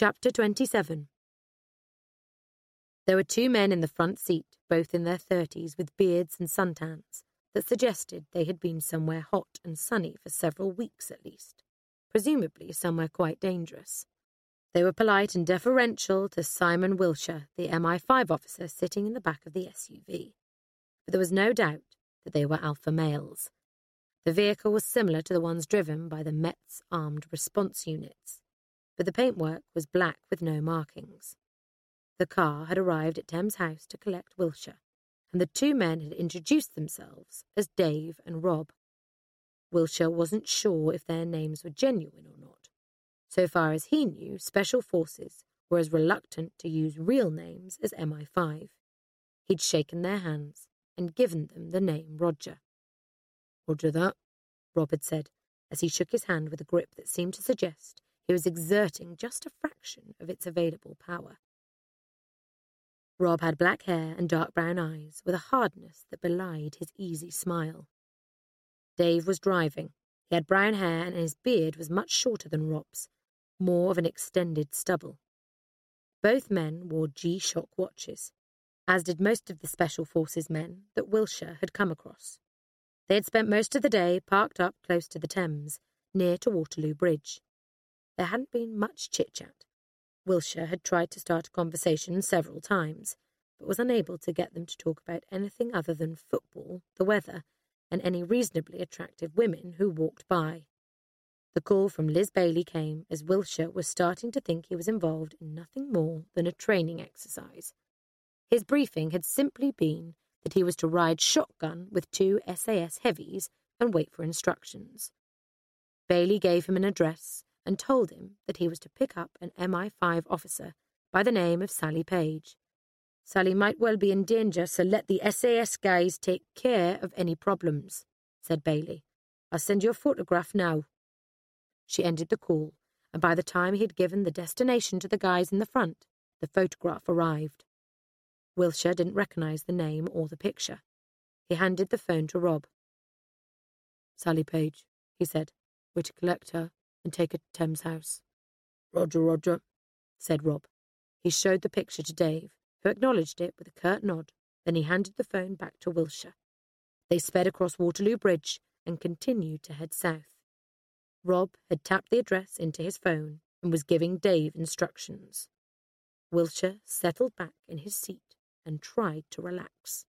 Chapter 27. There were two men in the front seat, both in their 30s, with beards and suntans, that suggested they had been somewhere hot and sunny for several weeks at least, presumably somewhere quite dangerous. They were polite and deferential to Simon Wilshire, the MI5 officer sitting in the back of the SUV. But there was no doubt that they were alpha males. The vehicle was similar to the ones driven by the Met's armed response units, but the paintwork was black with no markings. The car had arrived at Thames House to collect Wilshire, and the two men had introduced themselves as Dave and Rob. Wilshire wasn't sure if their names were genuine or not. So far as he knew, Special Forces were as reluctant to use real names as MI5. He'd shaken their hands and given them the name Roger. "Roger that," Rob had said, as he shook his hand with a grip that seemed to suggest he was exerting just a fraction of its available power. Rob had black hair and dark brown eyes with a hardness that belied his easy smile. Dave was driving. He had brown hair and his beard was much shorter than Rob's, more of an extended stubble. Both men wore G-Shock watches, as did most of the Special Forces men that Wilshire had come across. They had spent most of the day parked up close to the Thames, near to Waterloo Bridge. There hadn't been much chit-chat. Wilshire had tried to start a conversation several times, but was unable to get them to talk about anything other than football, the weather, and any reasonably attractive women who walked by. The call from Liz Bailey came as Wilshire was starting to think he was involved in nothing more than a training exercise. His briefing had simply been that he was to ride shotgun with two SAS heavies and wait for instructions. Bailey gave him an address and told him that he was to pick up an MI5 officer by the name of Sally Page. "Sally might well be in danger, so let the SAS guys take care of any problems," said Bailey. "I'll send you a photograph now." She ended the call, and by the time he had given the destination to the guys in the front, the photograph arrived. Wilshire didn't recognize the name or the picture. He handed the phone to Rob. "Sally Page," he said. "We're to collect her and take her to Thames House." "Roger, Roger," said Rob. He showed the picture to Dave, who acknowledged it with a curt nod. Then he handed the phone back to Wilshire. They sped across Waterloo Bridge and continued to head south. Rob had tapped the address into his phone and was giving Dave instructions. Wilshire settled back in his seat and tried to relax.